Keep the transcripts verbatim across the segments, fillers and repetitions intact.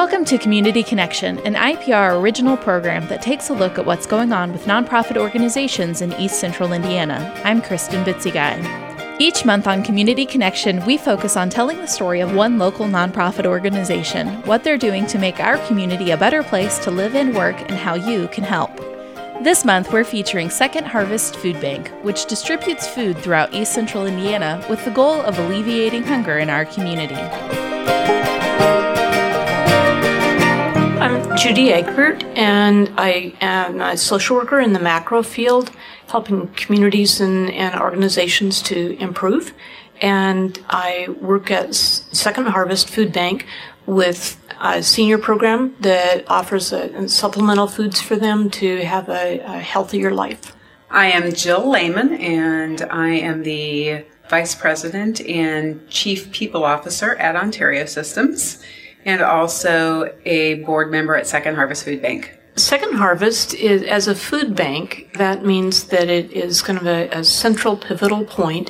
Welcome to Community Connection, an I P R original program that takes a look at what's going on with nonprofit organizations in East Central Indiana. I'm Kristen Bitzigai. Each month on Community Connection, we focus on telling the story of one local nonprofit organization, what they're doing to make our community a better place to live and work, and how you can help. This month, we're featuring Second Harvest Food Bank, which distributes food throughout East Central Indiana with the goal of alleviating hunger in our community. I'm Judy Egbert, and I am a social worker in the macro field, helping communities and, and organizations to improve. And I work at Second Harvest Food Bank with a senior program that offers a, supplemental foods for them to have a, a healthier life. I am Jill Lehman, and I am the Vice President and Chief People Officer at Ontario Systems, and also a board member at Second Harvest Food Bank. Second Harvest, is, as a food bank, that means that it is kind of a, a central pivotal point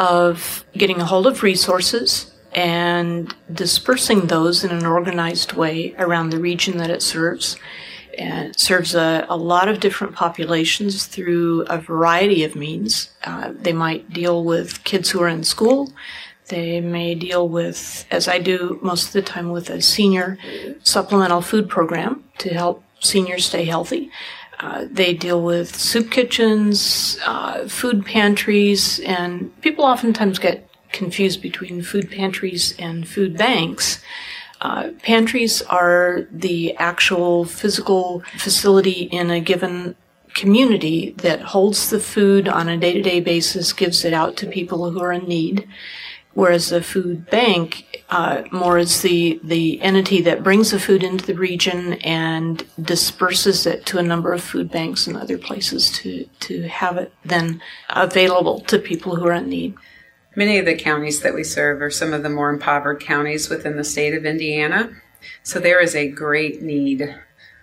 of getting a hold of resources and dispersing those in an organized way around the region that it serves. And it serves a, a lot of different populations through a variety of means. Uh, they might deal with kids who are in school. They may deal with, as I do most of the time, with a senior supplemental food program to help seniors stay healthy. Uh, they deal with soup kitchens, uh, food pantries, and people oftentimes get confused between food pantries and food banks. Uh, pantries are the actual physical facility in a given community that holds the food on a day-to-day basis, gives it out to people who are in need. Whereas the food bank uh, more is the, the entity that brings the food into the region and disperses it to a number of food banks and other places to, to have it then available to people who are in need. Many of the counties that we serve are some of the more impoverished counties within the state of Indiana. So there is a great need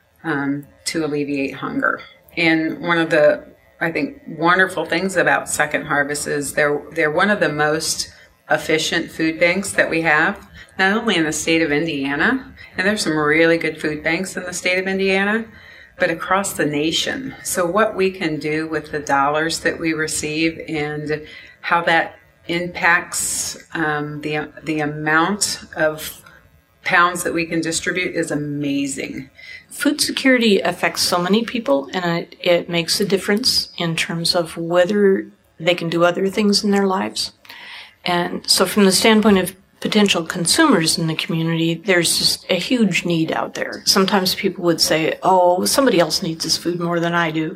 um, to alleviate hunger. And one of the, I think, wonderful things about Second Harvest is they're, they're one of the most efficient food banks that we have, not only in the state of Indiana, and there's some really good food banks in the state of Indiana, but across the nation. So what we can do with the dollars that we receive and how that impacts um, the the amount of pounds that we can distribute is amazing. Food security affects so many people, and it, it makes a difference in terms of whether they can do other things in their lives. And so from the standpoint of potential consumers in the community, there's just a huge need out there. Sometimes people would say, oh, somebody else needs this food more than I do.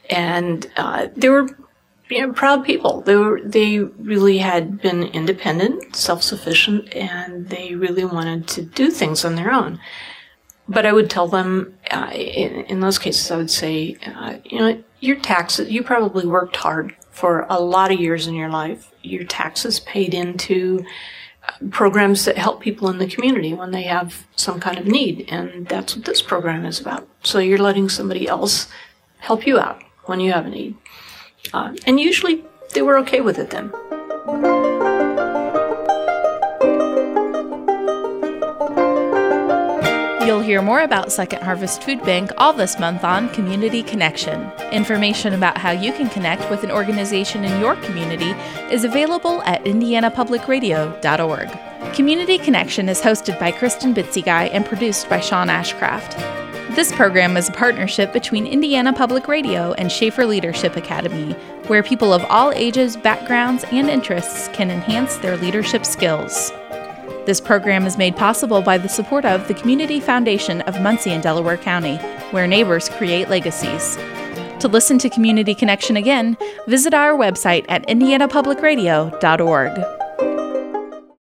And uh, they were you know, proud people. They were, they really had been independent, self-sufficient, and they really wanted to do things on their own. But I would tell them, uh, in, in those cases, I would say, uh, you know, your taxes, you probably worked hard for a lot of years in your life. Your taxes paid into programs that help people in the community when they have some kind of need. And that's what this program is about. So you're letting somebody else help you out when you have a need. Uh, and usually they were okay with it then. You'll hear more about Second Harvest Food Bank all this month on Community Connection. Information about how you can connect with an organization in your community is available at indiana public radio dot org. Community Connection is hosted by Kristen Bitzigai and produced by Sean Ashcraft. This program is a partnership between Indiana Public Radio and Schaefer Leadership Academy, where people of all ages, backgrounds, and interests can enhance their leadership skills. This program is made possible by the support of the Community Foundation of Muncie and Delaware County, where neighbors create legacies. To listen to Community Connection again, visit our website at indiana public radio dot org.